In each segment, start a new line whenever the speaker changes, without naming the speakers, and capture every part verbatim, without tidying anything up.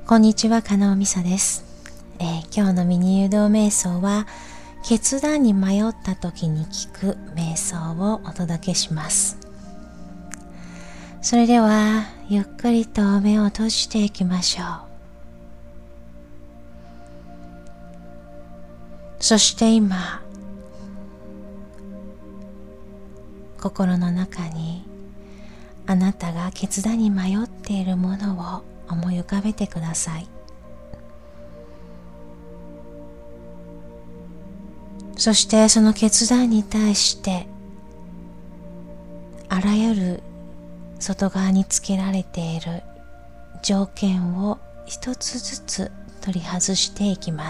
こんにちは、加納美沙です、えー、今日のミニ誘導瞑想は決断に迷った時に聞く瞑想をお届けします。それではゆっくりと目を閉じていきましょう。そして今心の中にあなたが決断に迷っているものを思い浮かべてください。そしてその決断に対してあらゆる外側につけられている条件を一つずつ取り外していきます。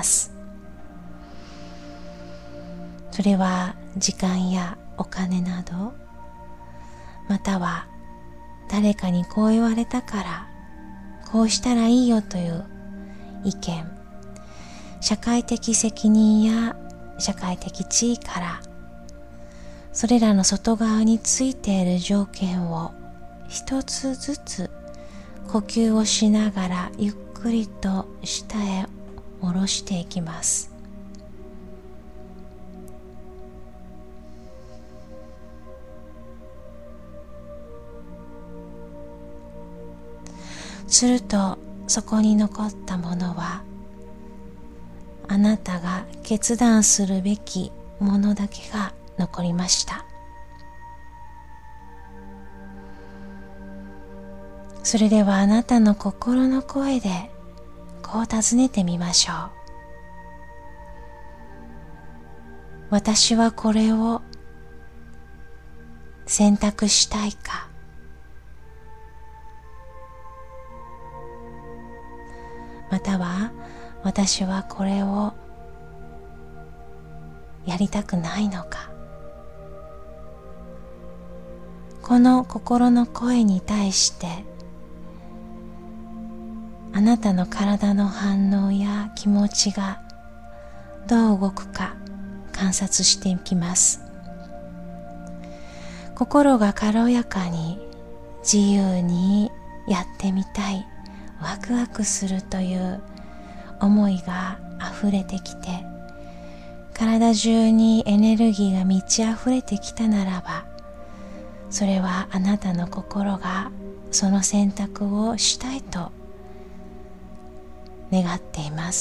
それは時間やお金など、または誰かにこう言われたからこうしたらいいよという意見、社会的責任や社会的地位からそれらの外側についている条件を一つずつ呼吸をしながらゆっくりと下へ下ろしていきます。するとそこに残ったものはあなたが決断するべきものだけが残りました。それではあなたの心の声でこう尋ねてみましょう。私はこれを選択したいか、または私はこれをやりたくないのか。この心の声に対してあなたの体の反応や気持ちがどう動くか観察していきます。心が軽やかに自由にやってみたい、ワクワクするという思いがあふれてきて、体中にエネルギーが満ち溢れてきたならば、それはあなたの心がその選択をしたいと願っています。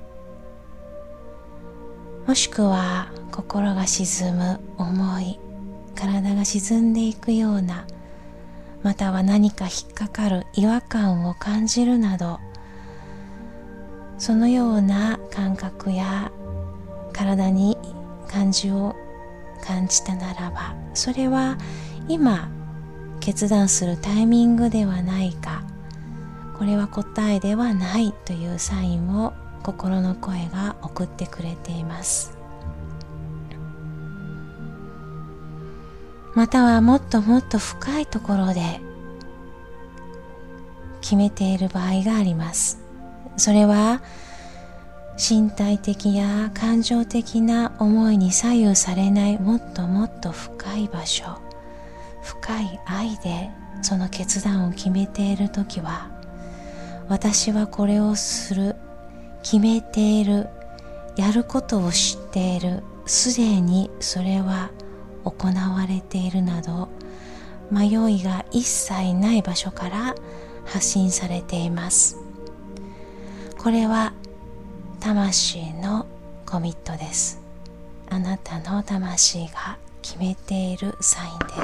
もしくは心が沈む思い、体が沈んでいくような、または何か引っかかる違和感を感じるなど、そのような感覚や体に感じを感じたならば、それは今決断するタイミングではないか、これは答えではないというサインを心の声が送ってくれています。またはもっともっと深いところで決めている場合があります。それは身体的や感情的な思いに左右されない、もっともっと深い場所、深い愛でその決断を決めているときは、私はこれをする、決めている、やることを知っている、すでにそれは行われているなど、迷いが一切ない場所から発信されています。これは魂のコミットです。あなたの魂が決めているサインです。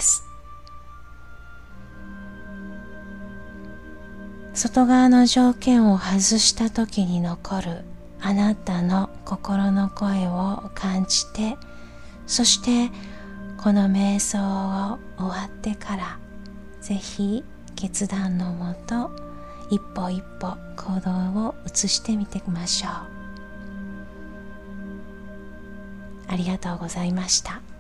外側の条件を外した時に残るあなたの心の声を感じて、そしてこの瞑想を終わってからぜひ決断のもと一歩一歩行動を移してみてみましょう。ありがとうございました。